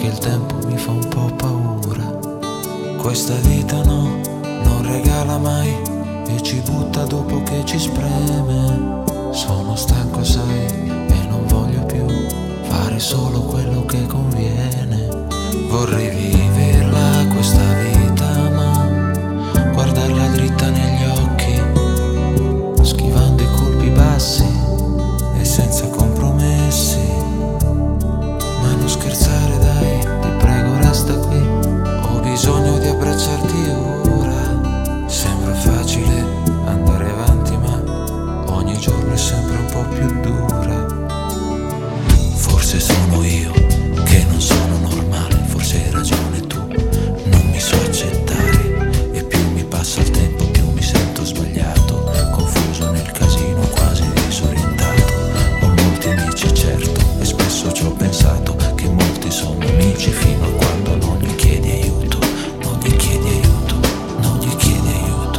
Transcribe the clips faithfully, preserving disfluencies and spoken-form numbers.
che il tempo mi fa un po' paura. Questa vita no, non regala mai e ci butta dopo che ci spreme. Sono stanco sai e non voglio più fare solo quello che conviene. Vorrei viverla questa vita ma guardarla dritta negli occhi, schivando i colpi bassi e senza compromessi. Ma non scherzare dai, ti prego resta qui, ho bisogno di abbracciarti ora. Sembra facile andare avanti ma ogni giorno è sempre un po' più dura. Forse sono io che non sono normale, forse hai ragione tu, non mi so accettare e più mi passa il tempo più mi sento sbagliato, confuso nel casino, quasi disorientato. Ho molti amici certo e spesso ci ho pensato che molti sono amici fino a quando non gli chiedi aiuto, non gli chiedi aiuto, non gli chiedi aiuto.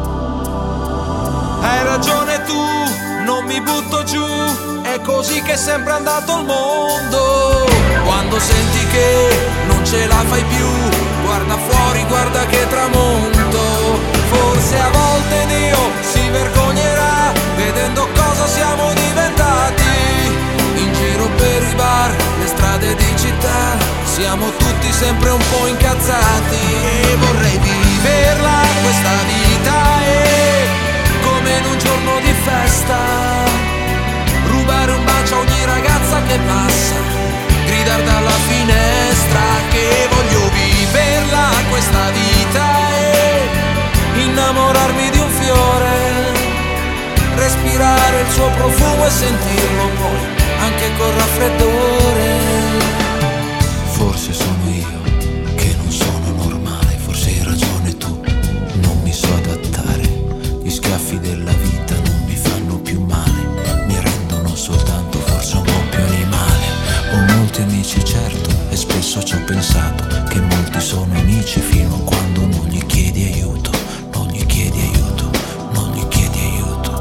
Hai ragione tu, non mi butto giù, è così che è sempre andato il mondo. Quando senti che non ce la fai più, guarda fuori, guarda che tramonto. Forse a volte Dio si vergognerà vedendo cosa siamo diventati. In giro per i bar, le strade di città, siamo tutti sempre un po' incazzati. E vorrei viverla questa vita e come in un giorno di festa, rubare un bacio a ogni ragazza che passa, gridare dalla finestra che voglio viverla questa vita e innamorarmi di un fiore, respirare il suo profumo e sentirlo poi anche col raffreddore. Forse sono io che non sono normale, forse hai ragione tu, non mi so adattare, gli schiaffi della vita non mi fanno più male, mi rendono soltanto forse un po' più animale. Ho molti amici certo e spesso ci ho pensato che molti sono amici fino a quando non gli chiedi aiuto, non gli chiedi aiuto, non gli chiedi aiuto.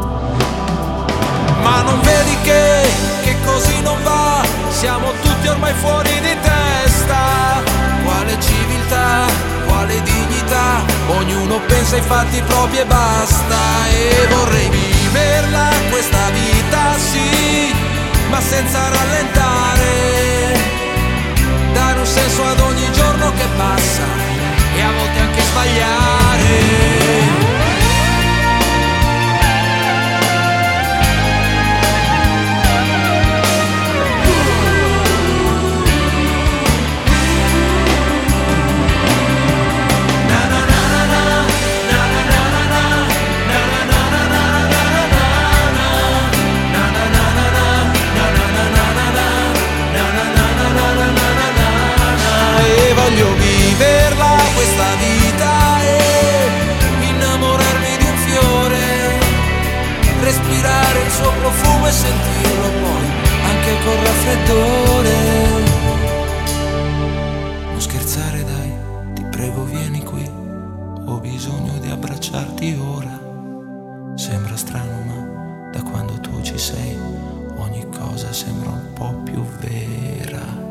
Ma non vedi che, che così non va, siamo tutti ormai fuori di testa. Quale civiltà, quale dignità, ognuno pensa ai fatti propri e basta. E vorrei viverla questa vita sì, ma senza rallentare, dare un senso ad ogni giorno che passa e a volte anche sbagliare. Voglio viverla questa vita e innamorarmi di un fiore, respirare il suo profumo e sentirlo poi anche col raffreddore. Non scherzare dai, ti prego vieni qui, ho bisogno di abbracciarti ora. Sembra strano ma da quando tu ci sei ogni cosa sembra un po' più vera.